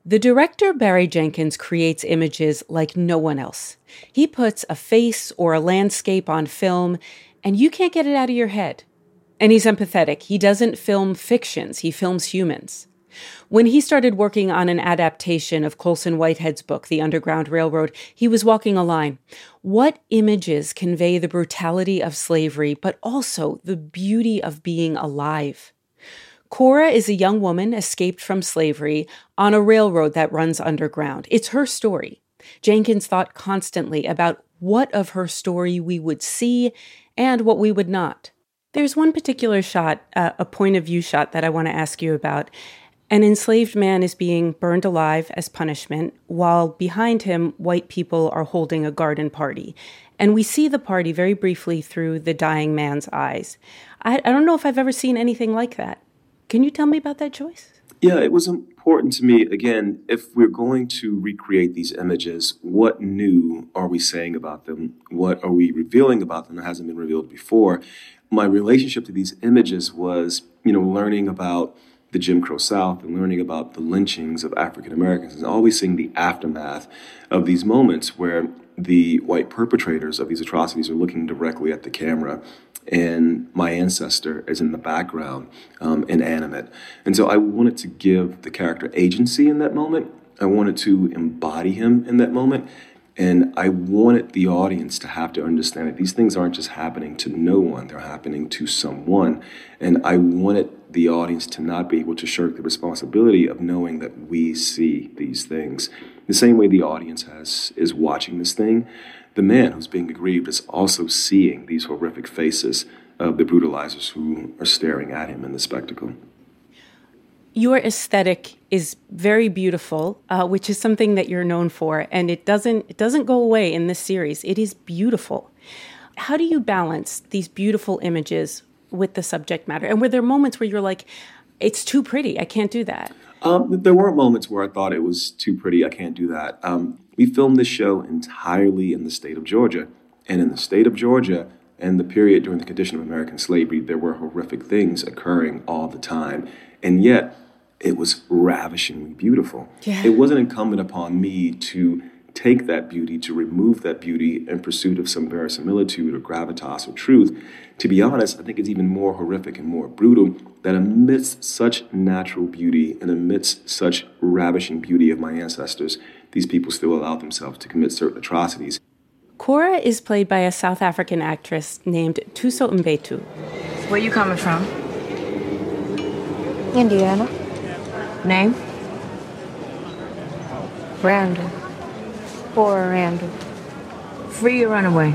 The director Barry Jenkins creates images like no one else. He puts a face or a landscape on film, and you can't get it out of your head. And he's empathetic. He doesn't film fictions, he films humans. When he started working on an adaptation of Colson Whitehead's book, The Underground Railroad, he was walking a line. What images convey the brutality of slavery, but also the beauty of being alive? Cora is a young woman escaped from slavery on a railroad that runs underground. It's her story. Jenkins thought constantly about what of her story we would see and what we would not. There's one particular shot, a point of view shot that I want to ask you about. An enslaved man is being burned alive as punishment, while behind him, white people are holding a garden party. And we see the party very briefly through the dying man's eyes. I don't know if I've ever seen anything like that. Can you tell me about that choice? Yeah, it was important to me, again, if we're going to recreate these images, what new are we saying about them? What are we revealing about them that hasn't been revealed before? My relationship to these images was, learning about the Jim Crow South and learning about the lynchings of African Americans and always seeing the aftermath of these moments where the white perpetrators of these atrocities are looking directly at the camera and my ancestor is in the background, inanimate. And so I wanted to give the character agency in that moment. I wanted to embody him in that moment. And I wanted the audience to have to understand that these things aren't just happening to no one, they're happening to someone. And I wanted the audience to not be able to shirk the responsibility of knowing that we see these things. The same way the audience is watching this thing, the man who's being aggrieved is also seeing these horrific faces of the brutalizers who are staring at him in the spectacle. Your aesthetic is very beautiful, which is something that you're known for, and it doesn't go away in this series. It is beautiful. How do you balance these beautiful images with the subject matter? And were there moments where you're like, it's too pretty, I can't do that? There weren't moments where I thought it was too pretty, I can't do that. We filmed this show entirely in the state of Georgia. And in the state of Georgia, and the period during the condition of American slavery, there were horrific things occurring all the time. And yet, it was ravishingly beautiful. Yeah. It wasn't incumbent upon me to take that beauty, to remove that beauty in pursuit of some verisimilitude or gravitas or truth. To be honest, I think it's even more horrific and more brutal that amidst such natural beauty and amidst such ravishing beauty of my ancestors, these people still allowed themselves to commit certain atrocities. Cora is played by a South African actress named Thuso Mbetu. Where you coming from? Indiana. Name? Randall. Poor Randall. Free or runaway?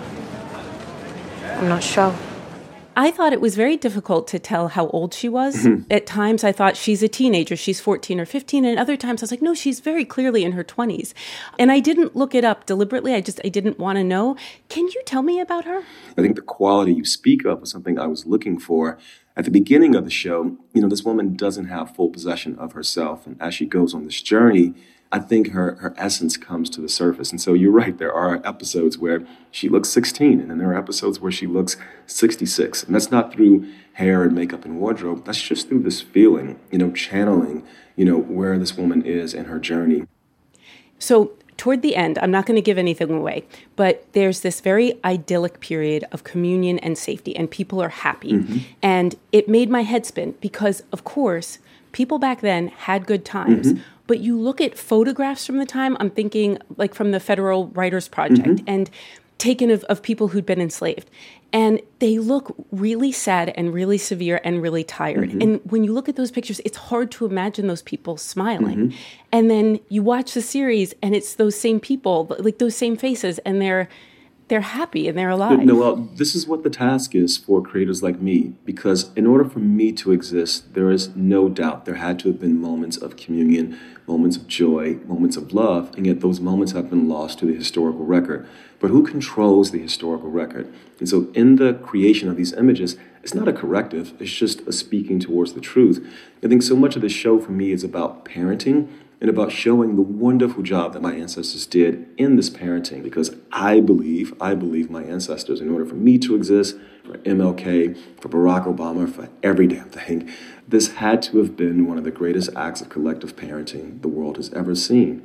I'm not sure. I thought it was very difficult to tell how old she was. At times I thought she's a teenager, she's 14 or 15, and other times I was like, no, she's very clearly in her 20s. And I didn't look it up deliberately, I didn't want to know. Can you tell me about her? I think the quality you speak of was something I was looking for. At the beginning of the show, this woman doesn't have full possession of herself. And as she goes on this journey, I think her essence comes to the surface. And so you're right, there are episodes where she looks 16, and then there are episodes where she looks 66. And that's not through hair and makeup and wardrobe. That's just through this feeling, channeling, where this woman is in her journey. So toward the end, I'm not going to give anything away, but there's this very idyllic period of communion and safety, and people are happy. Mm-hmm. And it made my head spin because, of course, people back then had good times. Mm-hmm. But you look at photographs from the time, I'm thinking like from the Federal Writers Project, mm-hmm. and taken of people who'd been enslaved. And they look really sad and really severe and really tired. Mm-hmm. And when you look at those pictures, it's hard to imagine those people smiling. Mm-hmm. And then you watch the series and it's those same people, like those same faces, and they're happy and they're alive. Noelle, this is what the task is for creators like me, because in order for me to exist, there is no doubt there had to have been moments of communion, moments of joy, moments of love, and yet those moments have been lost to the historical record. But who controls the historical record? And so in the creation of these images, it's not a corrective, it's just a speaking towards the truth. I think so much of this show for me is about parenting and about showing the wonderful job that my ancestors did in this parenting, because I believe my ancestors, in order for me to exist, for MLK, for Barack Obama, for every damn thing, this had to have been one of the greatest acts of collective parenting the world has ever seen.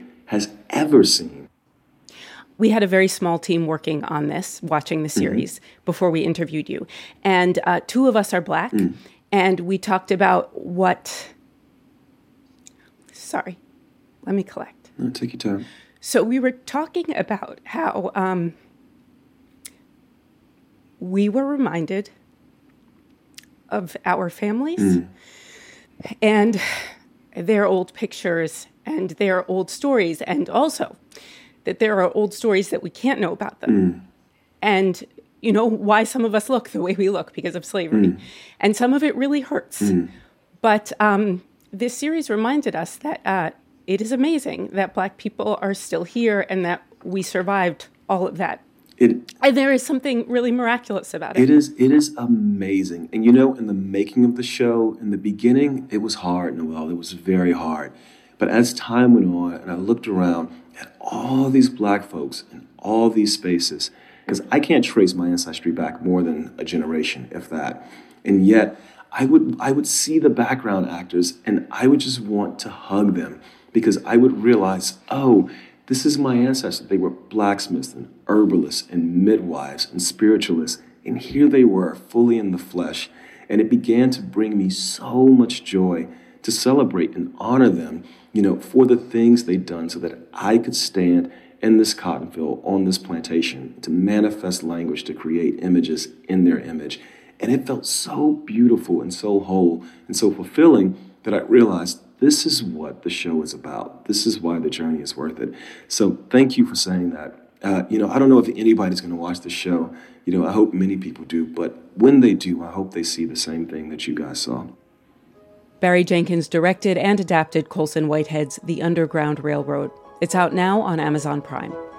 We had a very small team working on this, watching the series before we interviewed you. And 2 of us are Black, and we talked about Sorry, let me collect. No, take your time. So we were talking about how we were reminded of our families and their old pictures and their old stories, and also that there are old stories that we can't know about them. And, you know, why some of us look the way we look because of slavery. And some of it really hurts. But this series reminded us that it is amazing that Black people are still here and that we survived all of that. And there is something really miraculous about it. It is amazing. And, you know, in the making of the show, in the beginning, it was hard, Noelle. It was very hard. But as time went on and I looked around at all these Black folks in all these spaces, because I can't trace my ancestry back more than a generation, if that. And yet I would see the background actors and I would just want to hug them, because I would realize, oh, this is my ancestors. They were blacksmiths and herbalists and midwives and spiritualists. And here they were, fully in the flesh. And it began to bring me so much joy to celebrate and honor them, you know, for the things they'd done so that I could stand in this cotton field, on this plantation, to manifest language, to create images in their image. And it felt so beautiful and so whole and so fulfilling that I realized this is what the show is about. This is why the journey is worth it. So thank you for saying that. You know, I don't know if anybody's going to watch the show. You know, I hope many people do. But when they do, I hope they see the same thing that you guys saw. Barry Jenkins directed and adapted Colson Whitehead's The Underground Railroad. It's out now on Amazon Prime.